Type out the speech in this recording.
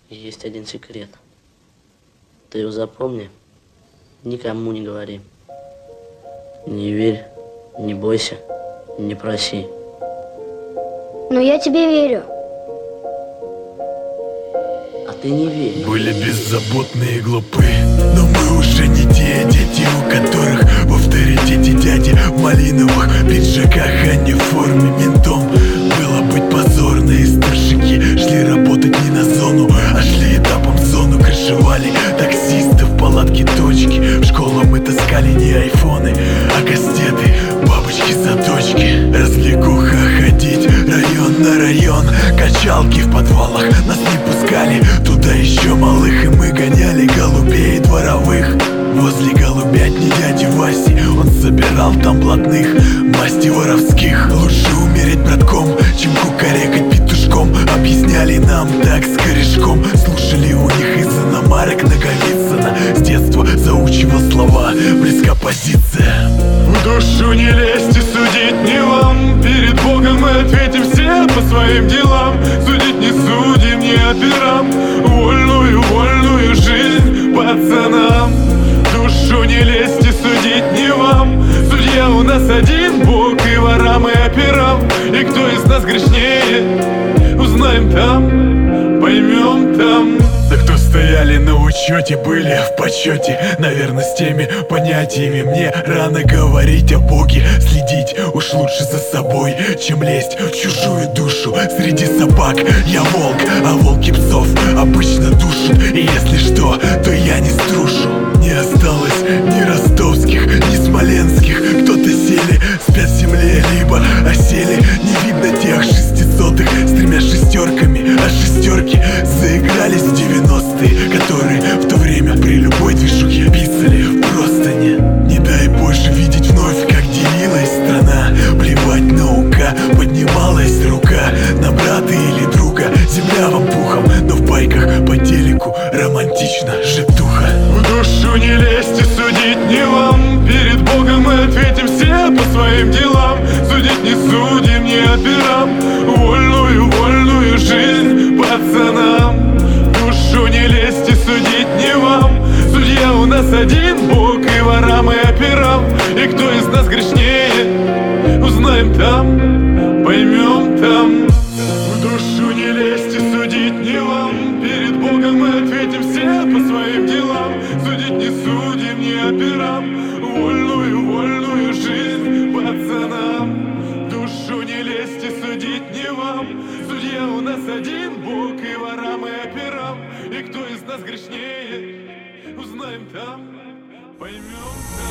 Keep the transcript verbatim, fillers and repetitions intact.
Есть один секрет. Ты его запомни, никому не говори. Не верь, не бойся, не проси. Но я тебе верю. А ты не верь. Были беззаботные и глупы, но мы уже не те дети, у которых в авторитете дяди в малиновых пиджаках, а не в форме ментом. Было быть позорно, и старшики шли работать не на зону, а шли этапом в зону. Крышевали таксистов, палатки, точки. В школу мы таскали не айфоны, а кастеты, бабочки, заточки. Развлекуха ходить район на район, качалки в подвалах нас не пускали. Туда еще малых, и мы гоняли голубей дворовых. Возле голубятни дяди Васи он собирал там блатных, масти воровских. Лучше умереть братком, чем кукарекать петушком. Объясняли нам так с корешком. Слушали у них из иномарок Наговицына. С детства заучивал слова, близка позиция. В душу не лезьте, судить не вам. Перед Богом мы ответим все по своим делам. Судить не судим, не опирам. Вольную, вольную жизнь пацанам. В душу не лезьте, судить не вам. Судья у нас один, Бог и ворам и операм. И кто из нас грешнее, узнаем там, поймем там. Да кто стояли на учете, были в почете, наверное, с теми понятиями. Мне рано говорить о Боге, следить уж лучше за собой, чем лезть в чужую душу. Среди собак я волк, а волки псов обычно душат. И если что, то я не струшу. Не осталось ни ростовских, ни смоленских. Кто-то сели, спят в земле, либо осели. Не видно тех шестисотых с тремя шестерками, а шестерки заигрались в девяностые, которые в то время при любой движухе писали в простыне. Не дай Боже видеть вновь, как делилась страна. Плевать наука, поднималась рука на брата или друга. Земля вам пухом, но в байках по телеку романтично житуха. В душу не лезьте, судить не вам. Перед Богом мы ответим все по своим делам. Судить не судим, не опирам. Вольную, вольную жизнь пацанам. В душу не лезьте, судить не вам. Судья у нас один, Бог и ворам и операм. И кто из нас грешнее, узнаем там, поймем там. В душу не лезьте, судить не вам. Перед Богом мы ответим все по своим делам. Судить не судим, не операм. Вольную, вольную жизнь пацанам. В душу не лезьте, судить не вам. Судья у нас один, Бог и ворам и операм. И кто из нас грешнее, узнаем там, поймем там.